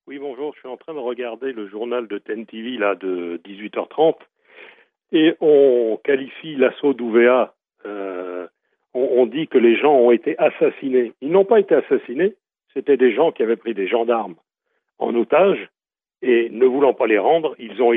Oui, bonjour, je suis en train de regarder le journal de TEN TV là, de 18h30 et on qualifie l'assaut d'UVA. On dit que les gens ont été assassinés. Ils n'ont pas été assassinés, c'était des gens qui avaient pris des gendarmes en otage et ne voulant pas les rendre,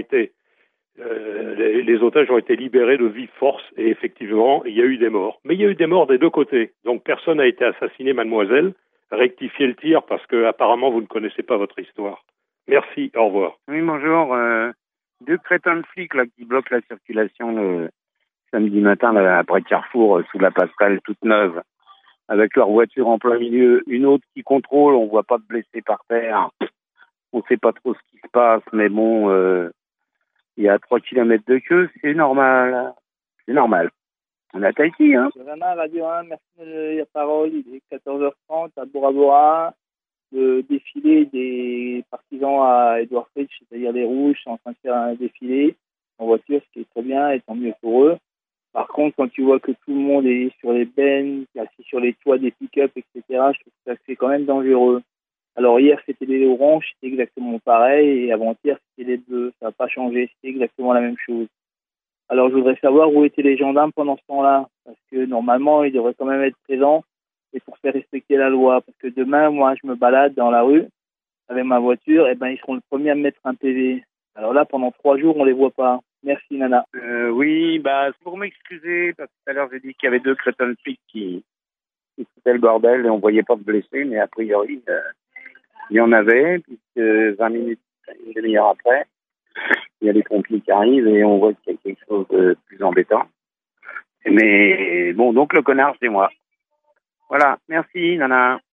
les otages ont été libérés de vive force et effectivement, il y a eu des morts. Mais il y a eu des morts des deux côtés. Donc personne n'a été assassiné, mademoiselle. Rectifiez le tir parce que apparemment vous ne connaissez pas votre histoire. Merci, au revoir. Oui, bonjour. Deux crétins de flics là, qui bloquent la circulation le samedi matin là, après Carrefour, sous la passerelle toute neuve, avec leur voiture en plein milieu. Une autre qui contrôle, on voit pas de blessés par terre. On sait pas trop ce qui se passe, mais bon, il y a 3 kilomètres de queue, c'est normal. C'est normal. On a Tahiti, hein. Savannah, Radio 1, merci de la parole. Il est 14h30 à Bora Bora. Le défilé des partisans à Edward Fritz, c'est-à-dire les Rouges, sont en train de faire un défilé en voiture, ce qui est très bien et tant mieux pour eux. Par contre, quand tu vois que tout le monde est sur les bennes, assis sur les toits des pick-up, etc., je trouve que ça c'est quand même dangereux. Alors hier, c'était les oranges, c'était exactement pareil, et avant-hier, c'était les bleus. Ça n'a pas changé, c'était exactement la même chose. Alors je voudrais savoir où étaient les gendarmes pendant ce temps-là, parce que normalement, ils devraient quand même être présents et pour faire respecter la loi. Parce que demain, moi, je me balade dans la rue avec ma voiture, et ben ils seront les premiers à me mettre un PV. Alors là, pendant 3 jours, on les voit pas. Merci, Nana. Oui, bah, c'est pour m'excuser, parce que tout à l'heure, j'ai dit qu'il y avait deux crétins de flics qui foutaient le bordel et on voyait pas de blessés, mais a priori, il y en avait, puisque 20 minutes, une demi-heure après, il y a les pompiers qui arrivent et on voit qu'il y a quelque chose de plus embêtant. Mais bon, donc le connard, c'est moi. Voilà, merci, Nana.